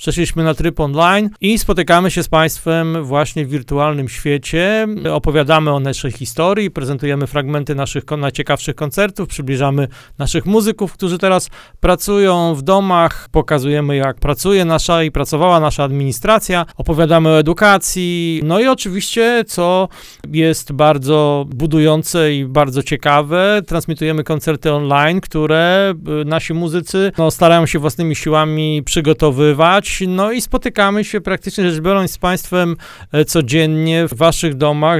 przeszliśmy na tryb online i spotykamy się z Państwem właśnie w wirtualnym świecie. Opowiadamy o naszej historii, prezentujemy fragmenty naszych najciekawszych koncertów, przybliżamy naszych muzyków, którzy teraz pracują w domach, pokazujemy, jak pracuje nasza i pracowała nasza administracja, opowiadamy o edukacji, no i oczywiście, co jest bardzo budujące i bardzo ciekawe, transmitujemy koncerty online, które nasi muzycy starają się własnymi siłami przygotowywać, no i spotykamy się praktycznie rzecz biorąc z Państwem codziennie w Waszych domach,